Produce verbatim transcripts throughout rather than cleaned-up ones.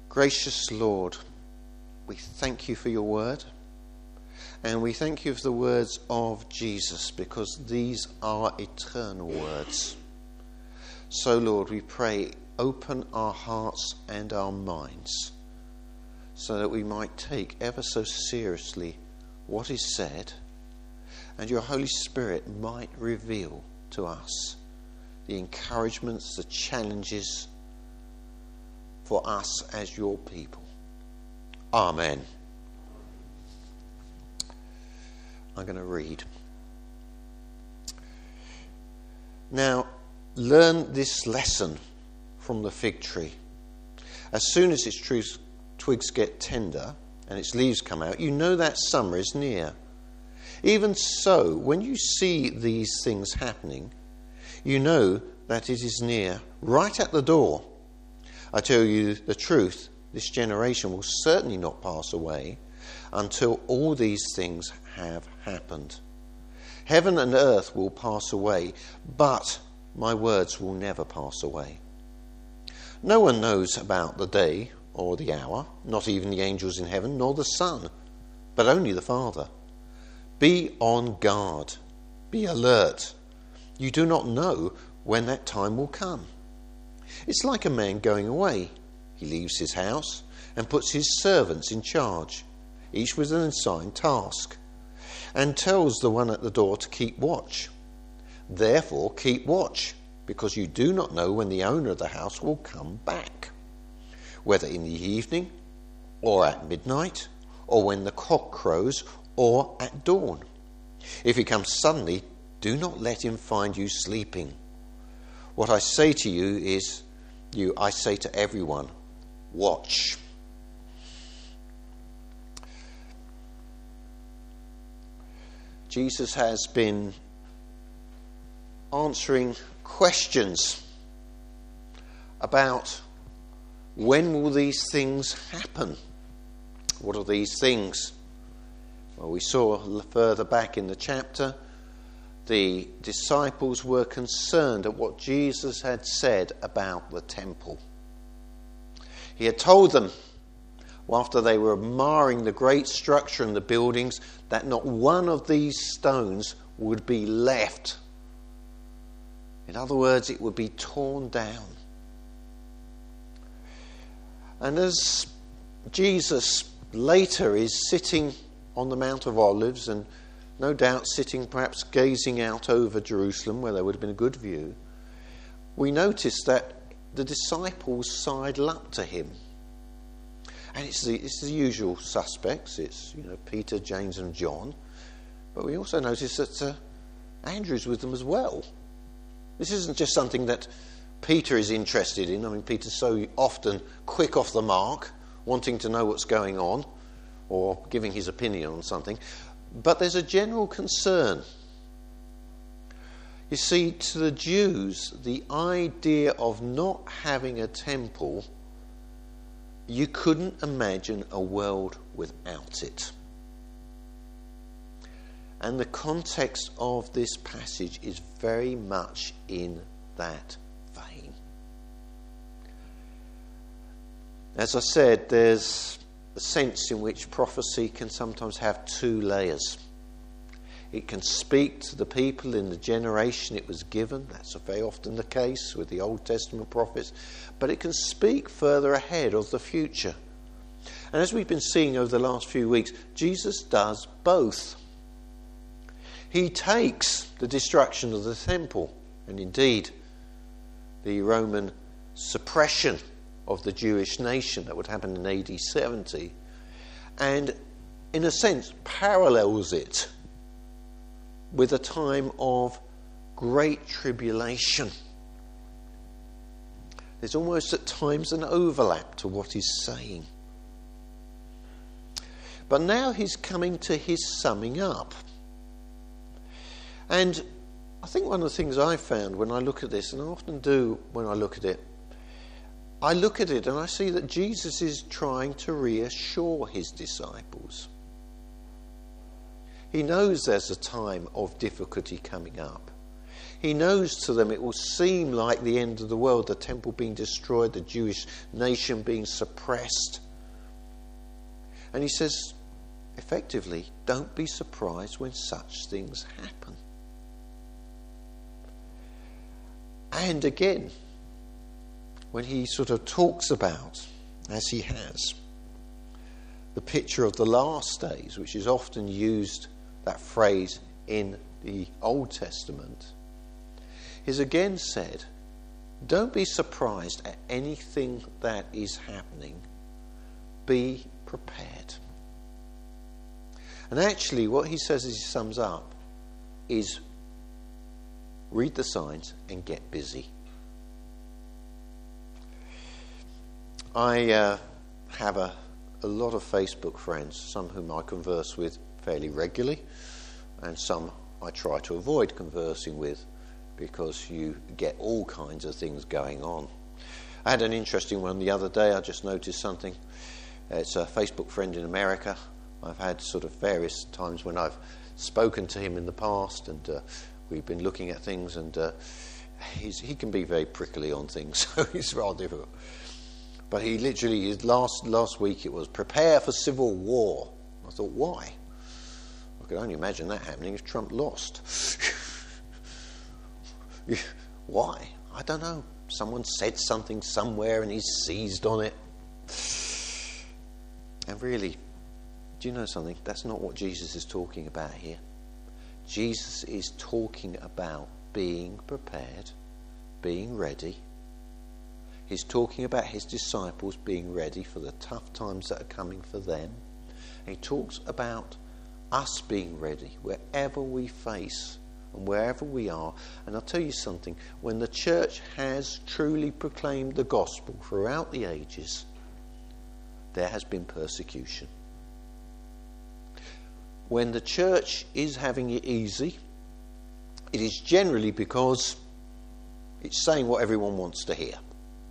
Gracious Lord, we thank you for your word, and we thank you for the words of Jesus, because these are eternal words. So, Lord, we pray, open our hearts and our minds so that we might take ever so seriously what is said, and your Holy Spirit might reveal to us the encouragements, the challenges for us as your people. Amen. I'm going to read. Now, learn this lesson from the fig tree. As soon as its twigs get tender and its leaves come out, you know that summer is near. Even so, when you see these things happening, you know that it is near, right at the door. I tell you the truth, this generation will certainly not pass away until all these things have happened. Heaven and earth will pass away, but my words will never pass away. No one knows about the day or the hour, not even the angels in heaven, nor the Son, but only the Father. Be on guard, be alert. You do not know when that time will come. It's like a man going away. He leaves his house and puts his servants in charge, each with an assigned task, and tells the one at the door to keep watch. Therefore, keep watch, because you do not know when the owner of the house will come back, whether in the evening, or at midnight, or when the cock crows, or at dawn. If he comes suddenly, do not let him find you sleeping. What I say to you is, you, I say to everyone, watch. Jesus has been answering questions about when will these things happen? What are these things? Well, we saw further back in the chapter, the disciples were concerned at what Jesus had said about the temple. He had told them, after they were admiring the great structure and the buildings, that not one of these stones would be left. In other words, it would be torn down. And as Jesus later is sitting on the Mount of Olives, and no doubt sitting perhaps gazing out over Jerusalem where there would have been a good view, we notice that the disciples sidle up to him. And it's the, it's the usual suspects. It's, you know, Peter, James and John. But we also notice that uh, Andrew's with them as well. This isn't just something that Peter is interested in. I mean, Peter's so often quick off the mark, wanting to know what's going on or giving his opinion on something. But there's a general concern. You see, to the Jews, the idea of not having a temple, you couldn't imagine a world without it. And the context of this passage is very much in that vein. As I said, there's a sense in which prophecy can sometimes have two layers. It can speak to the people in the generation it was given. That's very often the case with the Old Testament prophets. But it can speak further ahead of the future. And as we've been seeing over the last few weeks, Jesus does both. He takes the destruction of the temple, and indeed the Roman suppression of the Jewish nation that would happen in A D seventy, and in a sense parallels it with a time of great tribulation. There's almost at times an overlap to what he's saying. But now he's coming to his summing up. And I think one of the things I found when I look at this, and I often do when I look at it, I look at it and I see that Jesus is trying to reassure his disciples. He knows there's a time of difficulty coming up. He knows to them it will seem like the end of the world, the temple being destroyed, the Jewish nation being suppressed. And he says, effectively, don't be surprised when such things happen. And again, when he sort of talks about, as he has, the picture of the last days, which is often used, that phrase, in the Old Testament, he's again said, don't be surprised at anything that is happening. Be prepared. And actually, what he says as he sums up is read the signs and get busy. I uh, have a, a lot of Facebook friends, some whom I converse with fairly regularly, and some I try to avoid conversing with because you get all kinds of things going on. I had an interesting one the other day. I just noticed something. It's a Facebook friend in America. I've had sort of various times when I've spoken to him in the past, and uh, we've been looking at things, and uh, he's, he can be very prickly on things, so it's rather difficult. But he literally, his last last week it was, prepare for civil war. I thought, why? I could only imagine that happening if Trump lost. Why? I don't know. Someone said something somewhere and he's seized on it. And really, do you know something? That's not what Jesus is talking about here. Jesus is talking about being prepared, being ready. He's talking about his disciples being ready for the tough times that are coming for them. And he talks about us being ready wherever we face and wherever we are. And I'll tell you something, when the church has truly proclaimed the gospel throughout the ages, there has been persecution. When the church is having it easy, it is generally because it's saying what everyone wants to hear.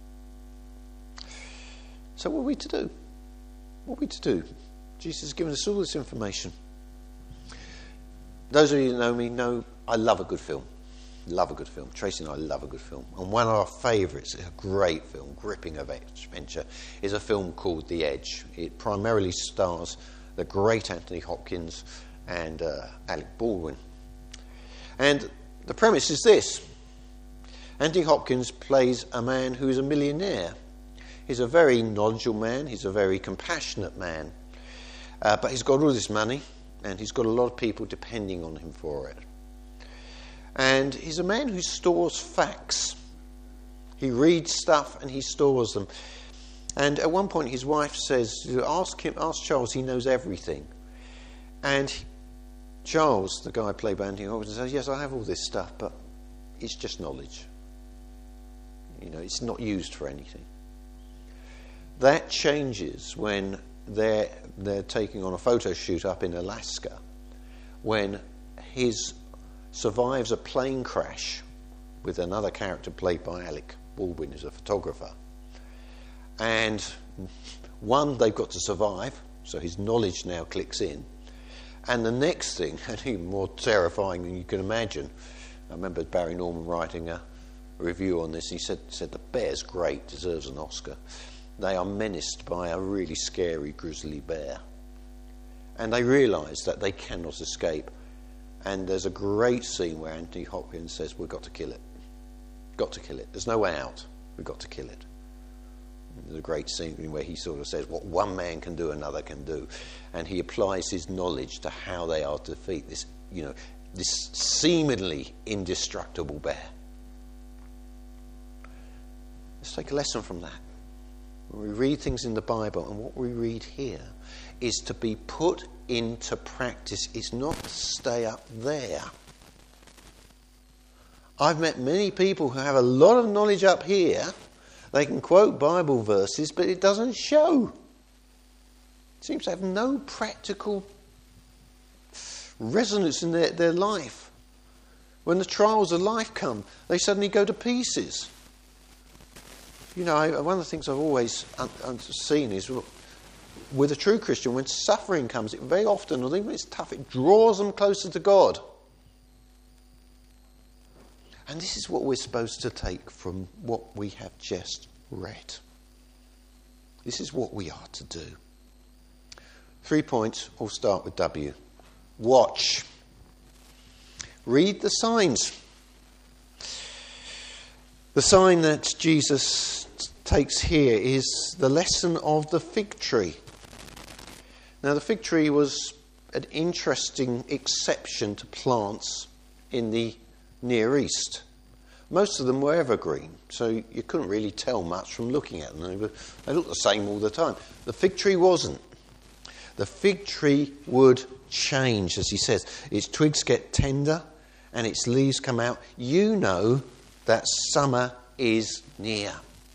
So what are we to do? What are we to do? Jesus has given us all this information. Those of you that know me know I love a good film. Love a good film. Tracy and I love a good film. And one of our favourites, a great film, gripping adventure, is a film called The Edge. It primarily stars the great Anthony Hopkins and uh, Alec Baldwin. And the premise is this. Anthony Hopkins plays a man who is a millionaire. He's a very knowledgeable man. He's a very compassionate man. Uh, but he's got all this money, and he's got a lot of people depending on him for it. And he's a man who stores facts. He reads stuff and he stores them. And at one point his wife says, ask him, ask Charles, he knows everything. And Charles, the guy played by Anthony Hopkins, says, yes, I have all this stuff, but it's just knowledge. You know, it's not used for anything. That changes when they're, they're taking on a photo shoot up in Alaska, when his survives a plane crash with another character played by Alec Baldwin, who's a photographer. And one, they've got to survive, so his knowledge now clicks in. And the next thing, and even more terrifying than you can imagine, I remember Barry Norman writing a review on this. He said, said the bear's great, deserves an Oscar. They are menaced by a really scary grizzly bear. And they realise that they cannot escape. And there's a great scene where Anthony Hopkins says, we've got to kill it. Got to kill it. There's no way out. We've got to kill it. There's a great scene where he sort of says, what one man can do, another can do. And he applies his knowledge to how they are to defeat this, you know, this seemingly indestructible bear. Let's take a lesson from that. When we read things in the Bible, and what we read here is to be put into practice. It's not to stay up there. I've met many people who have a lot of knowledge up here. They can quote Bible verses, but it doesn't show. It seems to have no practical resonance in their, their life. When the trials of life come, they suddenly go to pieces. You know, I, one of the things I've always un, un, seen is, with a true Christian, when suffering comes, it very often, or even when it's tough, it draws them closer to God. And this is what we're supposed to take from what we have just read. This is what we are to do. Three points, all start with W. Watch. Read the signs. The sign that Jesus takes here is the lesson of the fig tree. Now, the fig tree was an interesting exception to plants in the Near East. Most of them were evergreen, so you couldn't really tell much from looking at them. They, were, they looked the same all the time. The fig tree wasn't. The fig tree would change, as he says. Its twigs get tender and its leaves come out. You know that summer is near.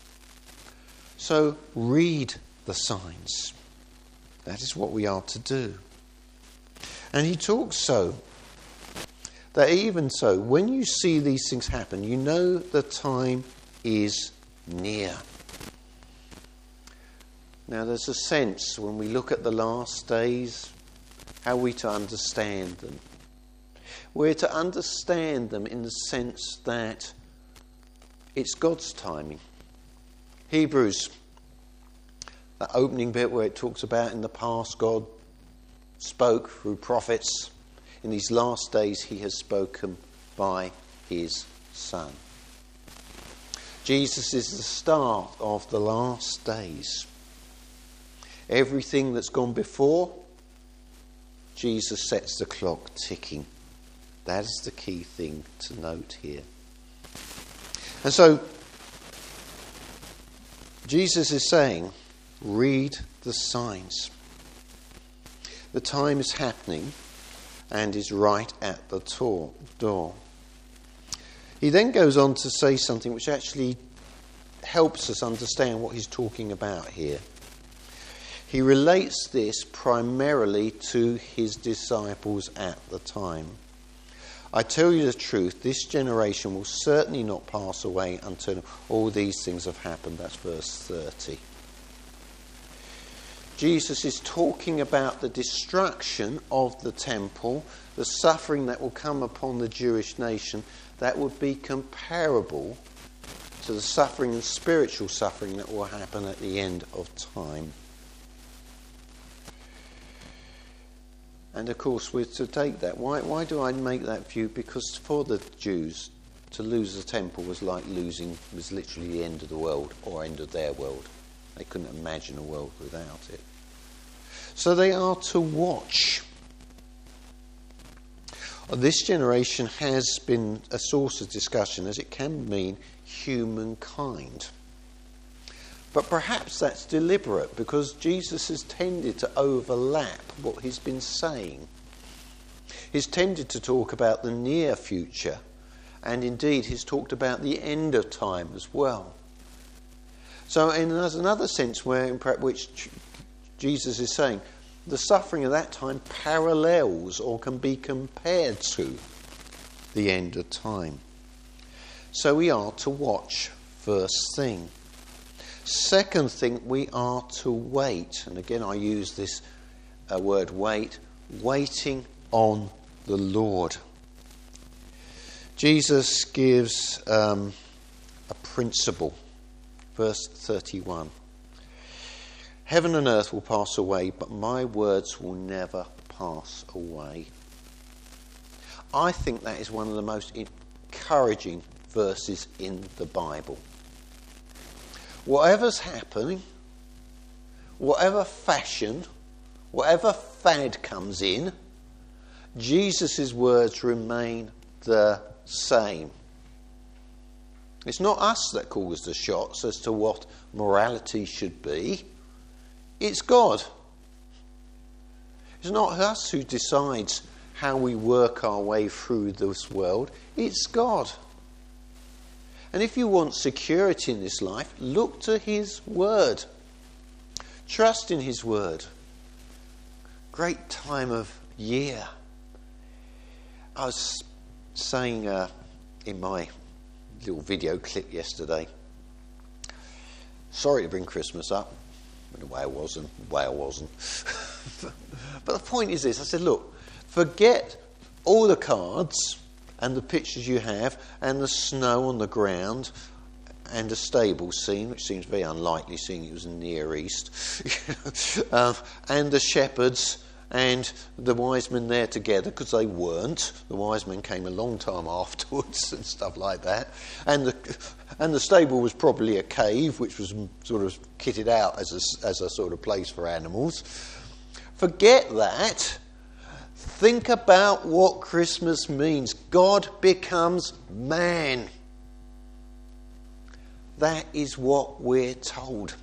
So read the signs. That is what we are to do. And he talks so that even so, when you see these things happen, you know the time is near. Now, there's a sense when we look at the last days, how are we to understand them? We're to understand them in the sense that it's God's timing. Hebrews, that opening bit where it talks about in the past God spoke through prophets. In these last days he has spoken by his Son. Jesus is the start of the last days. Everything that's gone before, Jesus sets the clock ticking. That is the key thing to note here. And so, Jesus is saying, read the signs. The time is happening and is right at the door. He then goes on to say something which actually helps us understand what he's talking about here. He relates this primarily to his disciples at the time. I tell you the truth, this generation will certainly not pass away until all these things have happened. That's verse thirty. Jesus is talking about the destruction of the temple, the suffering that will come upon the Jewish nation that would be comparable to the suffering and spiritual suffering that will happen at the end of time. And of course we're to take that. Why, why do I make that view? Because for the Jews, to lose the temple was like losing, was literally the end of the world, or end of their world. They couldn't imagine a world without it. So they are to watch. This generation has been a source of discussion, as it can mean humankind. But perhaps that's deliberate, because Jesus has tended to overlap what he's been saying. He's tended to talk about the near future, and indeed he's talked about the end of time as well. So in there's another sense where, in which Jesus is saying the suffering of that time parallels or can be compared to the end of time. So we are to watch, first thing. Second thing, we are to wait. And again, I use this uh, word wait. Waiting on the Lord. Jesus gives um, a principle. Verse thirty-one. Heaven and earth will pass away, but my words will never pass away. I think that is one of the most encouraging verses in the Bible. Whatever's happening, whatever fashion, whatever fad comes in, Jesus' words remain the same. It's not us that calls the shots as to what morality should be. It's God. It's not us who decides how we work our way through this world. It's God. And if you want security in this life, look to his word. Trust in his word. Great time of year. I was saying uh, in my little video clip yesterday, sorry to bring Christmas up. In a way I wasn't, in a way I wasn't. But the point is this, I said, look, forget all the cards and the pictures you have, and the snow on the ground, and a stable scene, which seems very unlikely seeing it was in the Near East, um, and the shepherds and the wise men there together, because they weren't. The wise men came a long time afterwards and stuff like that. And the and the stable was probably a cave, which was sort of kitted out as a, as a sort of place for animals. Forget that. Think about what Christmas means. God becomes man. That is what we're told.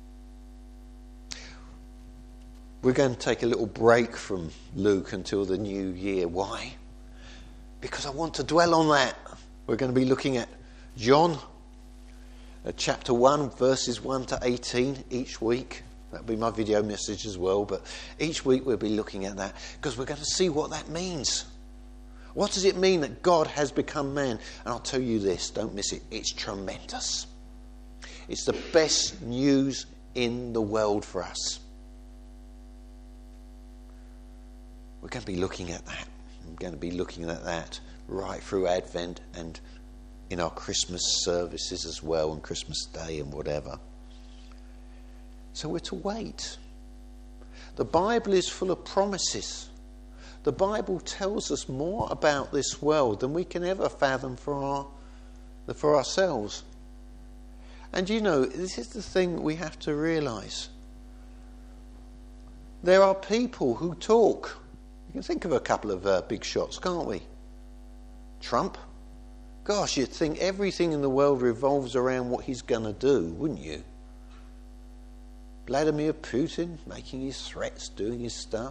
We're going to take a little break from Luke until the new year. Why? Because I want to dwell on that. We're going to be looking at John, uh, chapter one, verses one to eighteen each week. That'll be my video message as well. But each week we'll be looking at that because we're going to see what that means. What does it mean that God has become man? And I'll tell you this, don't miss it. It's tremendous. It's the best news in the world for us. We're going to be looking at that. We're going to be looking at that right through Advent and in our Christmas services as well, and Christmas Day and whatever. So we're to wait. The Bible is full of promises. The Bible tells us more about this world than we can ever fathom for our, for ourselves. And you know, this is the thing we have to realise. There are people who talk. You can think of a couple of uh, big shots, can't we? Trump. Gosh, you'd think everything in the world revolves around what he's going to do, wouldn't you? Vladimir Putin making his threats, doing his stuff.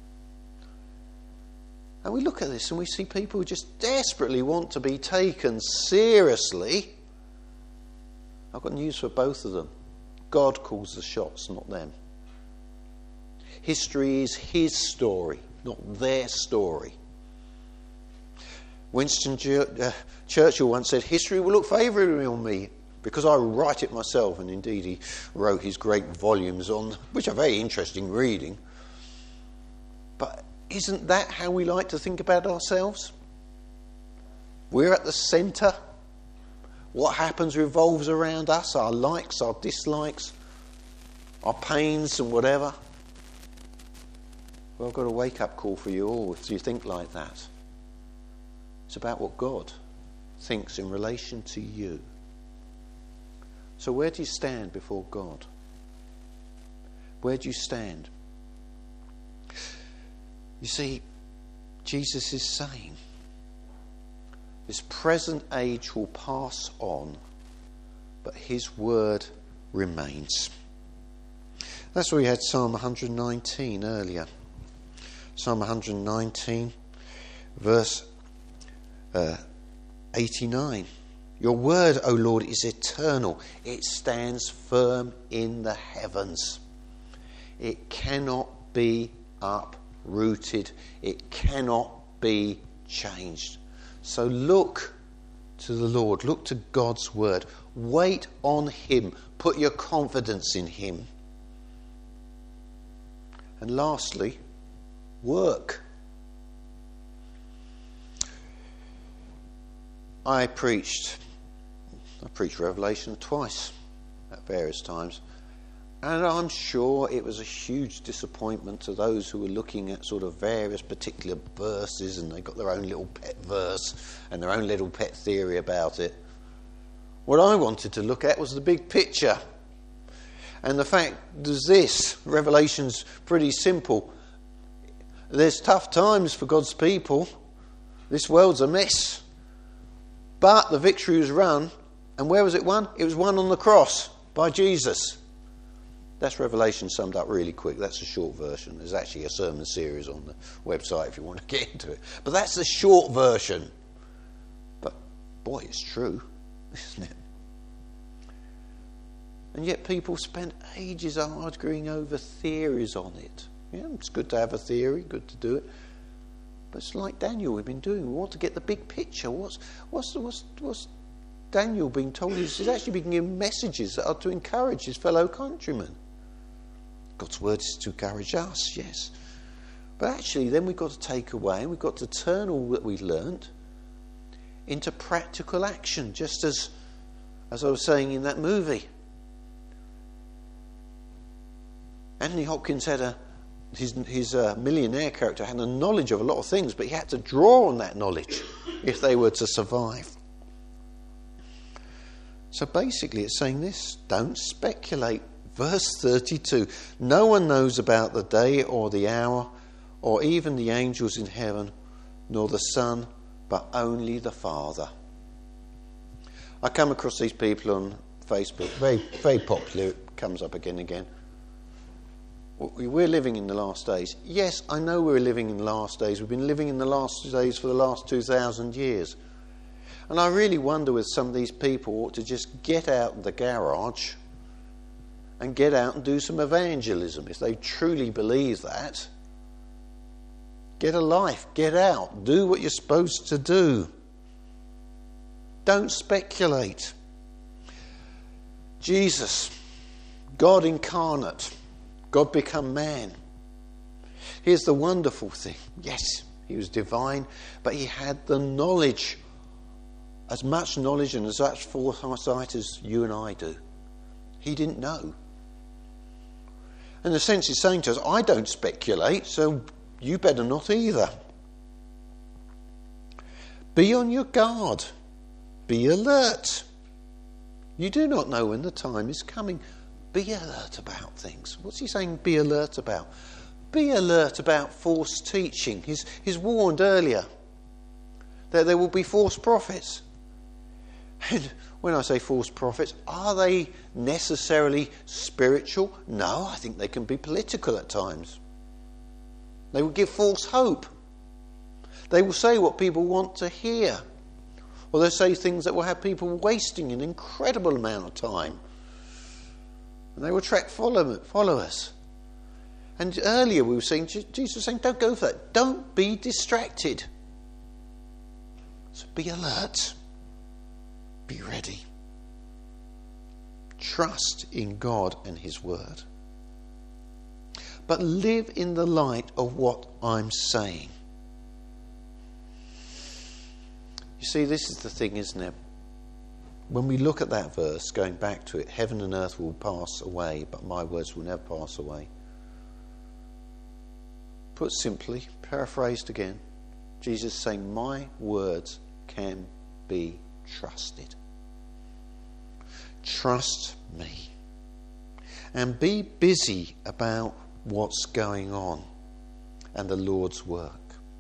And we look at this and we see people who just desperately want to be taken seriously. I've got news for both of them. God calls the shots, not them. History is his story, not their story. Winston Churchill once said, history will look favourably on me because I write it myself. And indeed he wrote his great volumes on, which are very interesting reading. But isn't that how we like to think about ourselves? We're at the centre. What happens revolves around us, our likes, our dislikes, our pains and whatever. Well, I've got a wake-up call for you all if you think like that. It's about what God thinks in relation to you. So where do you stand before God? Where do you stand? You see, Jesus is saying, this present age will pass on, but his word remains. That's why we had Psalm one hundred nineteen earlier. Psalm one hundred nineteen, verse uh, eighty-nine. Your word, O Lord, is eternal. It stands firm in the heavens. It cannot be uprooted. It cannot be changed. So look to the Lord. Look to God's word. Wait on him. Put your confidence in him. And lastly, work. I preached, I preached Revelation twice at various times. And I'm sure it was a huge disappointment to those who were looking at sort of various particular verses, and they got their own little pet verse and their own little pet theory about it. What I wanted to look at was the big picture. And the fact is this, Revelation's pretty simple. There's tough times for God's people. This world's a mess. But the victory was won. And where was it won? It was won on the cross by Jesus. That's Revelation summed up really quick. That's a short version. There's actually a sermon series on the website if you want to get into it. But that's the short version. But boy, it's true, isn't it? And yet people spend ages arguing over theories on it. Yeah, it's good to have a theory, good to do it. But it's like Daniel we've been doing. We want to get the big picture. What's what's what's what's Daniel being told? He's actually being given messages that are to encourage his fellow countrymen. God's word is to encourage us, yes. But actually then we've got to take away, and we've got to turn all that we've learnt into practical action, just as, as I was saying in that movie. Anthony Hopkins had a, his, his uh, millionaire character had a knowledge of a lot of things, but he had to draw on that knowledge if they were to survive. So basically it's saying this: don't speculate. Verse thirty-two, no one knows about the day or the hour, or even the angels in heaven, nor the Son, but only the Father. I come across these people on Facebook, very, very popular, it comes up again and again. We're living in the last days. Yes, I know we're living in the last days. We've been living in the last days for the last two thousand years. And I really wonder whether some of these people ought to just get out of the garage and get out and do some evangelism. If they truly believe that, get a life, get out, do what you're supposed to do. Don't speculate. Jesus, God incarnate, God become man. Here's the wonderful thing. Yes, he was divine, but he had the knowledge, as much knowledge and as much foresight as you and I do. He didn't know. In a sense, he's saying to us, I don't speculate, so you better not either. Be on your guard. Be alert. You do not know when the time is coming. Be alert about things. What's he saying be alert about? Be alert about false teaching. He's, he's warned earlier that there will be false prophets. And when I say false prophets, are they necessarily spiritual? No, I think they can be political at times. They will give false hope. They will say what people want to hear. Or they'll say things that will have people wasting an incredible amount of time. And they will attract followers. And earlier we were saying, Jesus was saying, don't go for that. Don't be distracted. So be alert. Be ready. Trust in God and his word. But live in the light of what I'm saying. You see, this is the thing, isn't it? When we look at that verse, going back to it, heaven and earth will pass away, but my words will never pass away. Put simply, paraphrased again, Jesus is saying, my words can be trusted. Trust me. And be busy about what's going on and the Lord's work.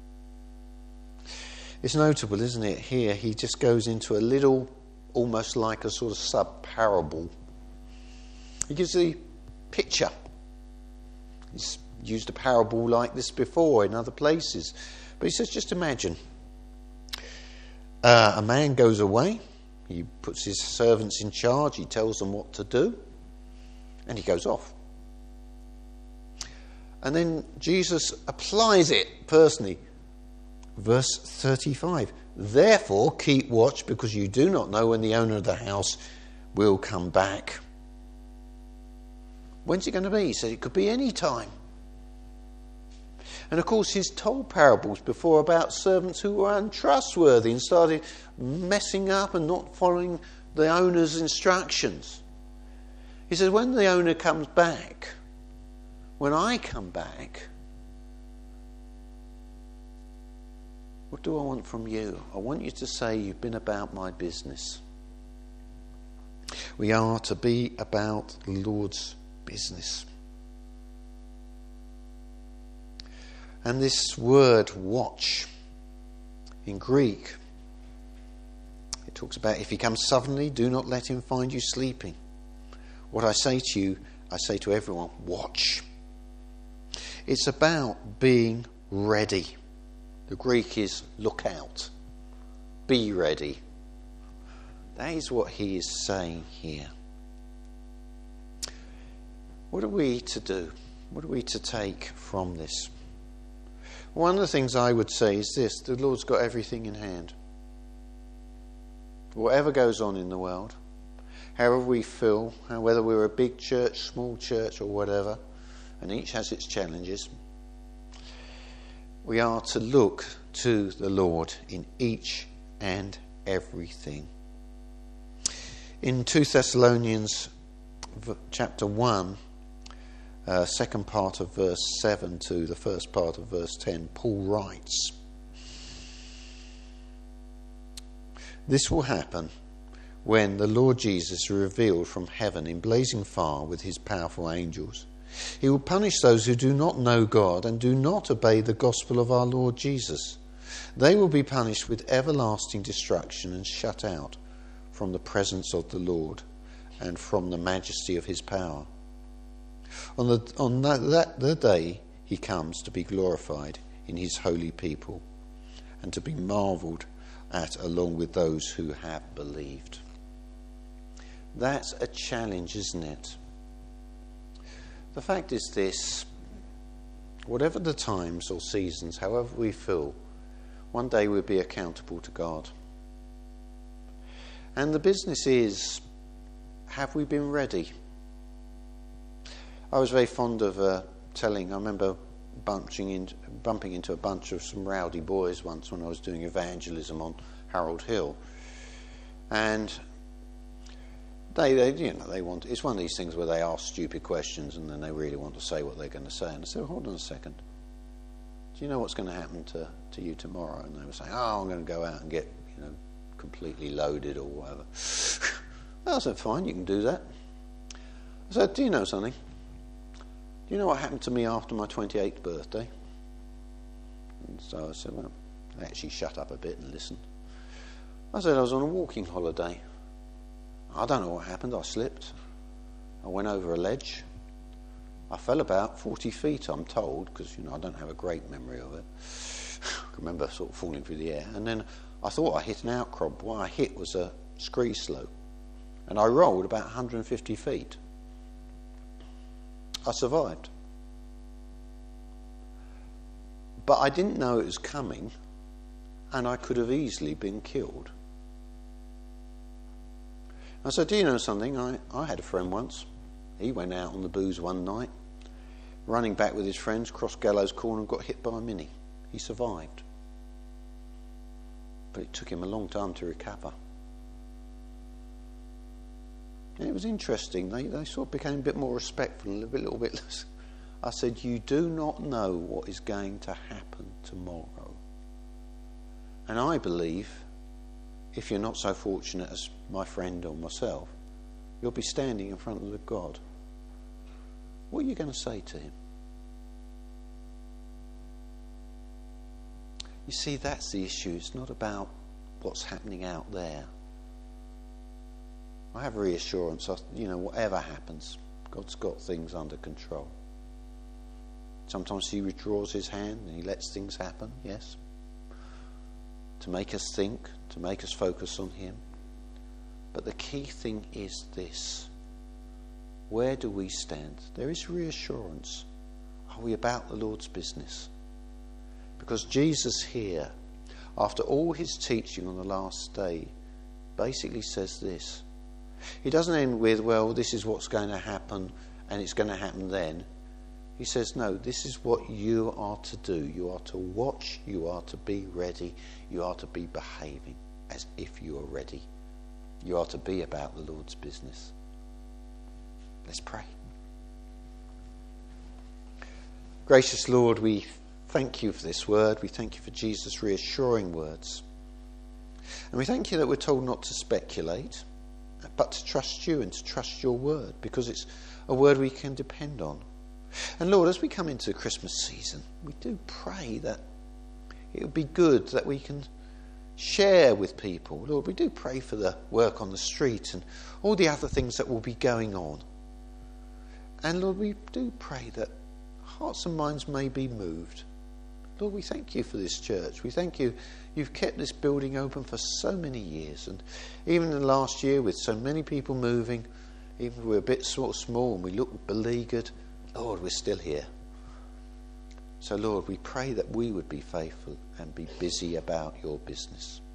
It's notable, isn't it? Here he just goes into a little, almost like a sort of sub-parable. He gives a picture. He's used a parable like this before in other places. But he says, just imagine. Uh, a man goes away. He puts his servants in charge. He tells them what to do. And he goes off. And then Jesus applies it personally. Verse thirty-five. Therefore keep watch, because you do not know when the owner of the house will come back. When's it going to be? He said it could be any time. And of course he's told parables before about servants who were untrustworthy and started messing up and not following the owner's instructions. He says when the owner comes back, when I come back, what do I want from you? I want you to say you've been about my business. We are to be about the Lord's business. And this word watch in Greek, it talks about if he comes suddenly, do not let him find you sleeping. What I say to you, I say to everyone, watch. It's about being ready. The Greek is look out. Be ready. That is what he is saying here. What are we to do? What are we to take from this? One of the things I would say is this: the Lord's got everything in hand. Whatever goes on in the world, however we feel, whether we're a big church, small church or whatever, and each has its challenges, we are to look to the Lord in each and everything. In Second Thessalonians chapter one, uh, second part of verse seven to the first part of verse ten, Paul writes, "This will happen when the Lord Jesus is revealed from heaven in blazing fire with his powerful angels. He will punish those who do not know God and do not obey the gospel of our Lord Jesus. They will be punished with everlasting destruction and shut out from the presence of the Lord and from the majesty of his power. On the on that, that the day he comes to be glorified in his holy people and to be marvelled at along with those who have believed." That's a challenge, isn't it? The fact is this: whatever the times or seasons, however we feel, one day we'll be accountable to God. And the business is, have we been ready? I was very fond of uh, telling, I remember bumping, in, bumping into a bunch of some rowdy boys once when I was doing evangelism on Harold Hill. And They, they, you know, they want. It's one of these things where they ask stupid questions and then they really want to say what they're going to say. And I said, "Hold on a second. Do you know what's going to happen to, to you tomorrow?" And they were saying, "Oh, I'm going to go out and get, you know, completely loaded or whatever." I said, "Fine, you can do that." I said, "Do you know something? Do you know what happened to me after my twenty-eighth birthday?" And so I said, "Well," they actually shut up a bit and listened. I said, "I was on a walking holiday. I don't know what happened. I slipped. I went over a ledge. I fell about forty feet, I'm told, because, you know, I don't have a great memory of it. I remember sort of falling through the air. And then I thought I hit an outcrop. What I hit was a scree slope. And I rolled about one hundred fifty feet. I survived. But I didn't know it was coming, and I could have easily been killed. I said, "Do you know something? I, I had a friend once. He went out on the booze one night, running back with his friends, crossed Gallows Corner and got hit by a Mini. He survived. But it took him a long time to recover." And it was interesting. They, they sort of became a bit more respectful, a little bit, little bit less. I said, "You do not know what is going to happen tomorrow. And I believe, if you're not so fortunate as my friend or myself, you'll be standing in front of the God. What are you going to say to him?" You see, that's the issue. It's not about what's happening out there. I have reassurance, you know, whatever happens, God's got things under control. Sometimes he withdraws his hand and he lets things happen, yes, to make us think, to make us focus on him. But the key thing is this: where do we stand? There is reassurance. Are we about the Lord's business? Because Jesus here, after all his teaching on the last day, basically says this. He doesn't end with, well, this is what's going to happen and it's going to happen then. He says, no, this is what you are to do. You are to watch, you are to be ready, you are to be behaving as if you are ready. You are to be about the Lord's business. Let's pray. Gracious Lord, we thank you for this word. We thank you for Jesus' reassuring words. And we thank you that we're told not to speculate, but to trust you and to trust your word, because it's a word we can depend on. And Lord, as we come into the Christmas season, we do pray that it would be good that we can share with people. Lord, we do pray for the work on the street and all the other things that will be going on. And Lord, we do pray that hearts and minds may be moved. Lord, we thank you for this church. We thank you. You've kept this building open for so many years. And even in the last year, with so many people moving, even if we're a bit sort of small and we look beleaguered, Lord, we're still here. So, Lord, we pray that we would be faithful and be busy about your business.